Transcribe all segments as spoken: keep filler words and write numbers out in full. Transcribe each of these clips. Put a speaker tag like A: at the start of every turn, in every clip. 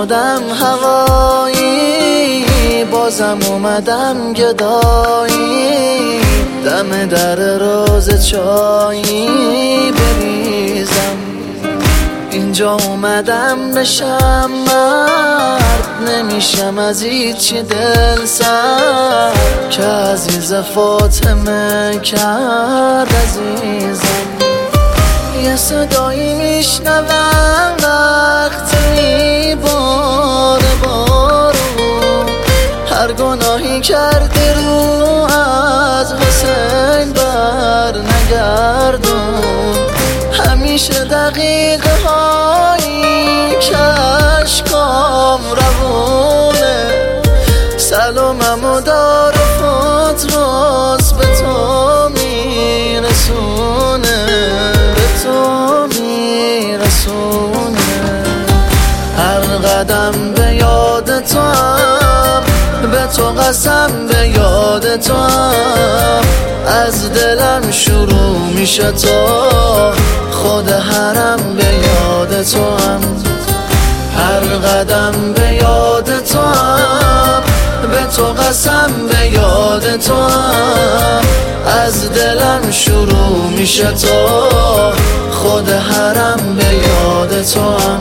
A: شدم هوایی، بازم اومدم گدایی، دم در روز چایی بریزم. اینجا اومدم بشم مرد، نمیشم از هیچی دل سرد که عزیز فاطمه کرد عزیزم. یه صدایی میشنوم وقتی میباره بارون، هر گناهی کردی رو از حسین بر نگردون. همیشه دقیقه هایی کشکام روونه، سلاممو دار فطراس به تو میرسونه، به تو میرسونه. هر قدم به یاد تو هم، به تو قسم به یاد تو هم، از دلم شروع میشه تا خود حرم به یاد تو هم. هر قدم به یاد تو هم، به تو قسم به یاد تو هم، از دلم شروع میشه تا خود حرم به یاد تو هم.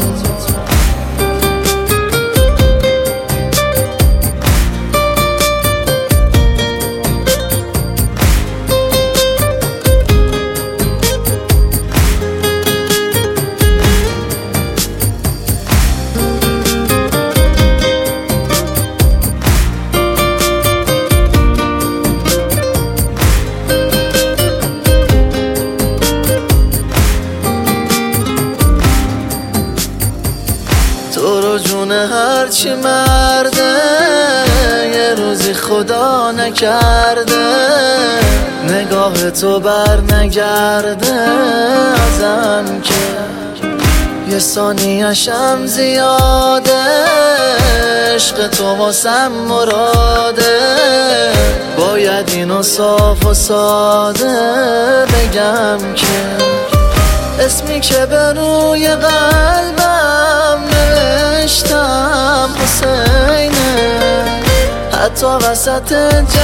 A: تو رو جون هرچی مرده یه روزی خدا نکرده، نگاه تو بر نگرده ازم که یه ثانیه‌شم زیاده. عشق تو واسم مراده، باید اینو صاف و ساده بگم که اسمی که به روی قلبم نوشتم حسینه، حتی وسط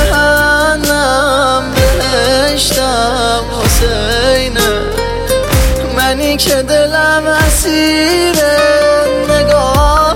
A: جهنم بهشتم حسینه. منی که دلم اسیر نگاه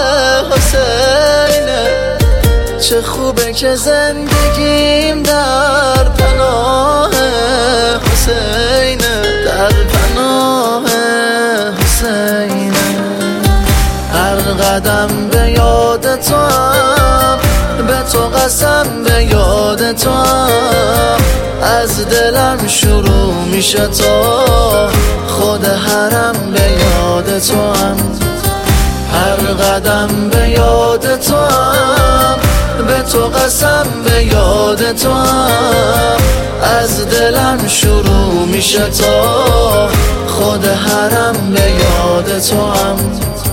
A: حسینه، چه خوبه که زندگیم در پناه حسینه، در پناه حسینه. هر قدم به یاد تو هم، به تو قسم به یاد تو هم، از دلم شروع میشه تا خود حرم به یاد تو هم. هر قدم به یاد تو هم، به تو قسم به یاد تو هم، از دلم شروع میشه تا خود حرم به یاد تو هم.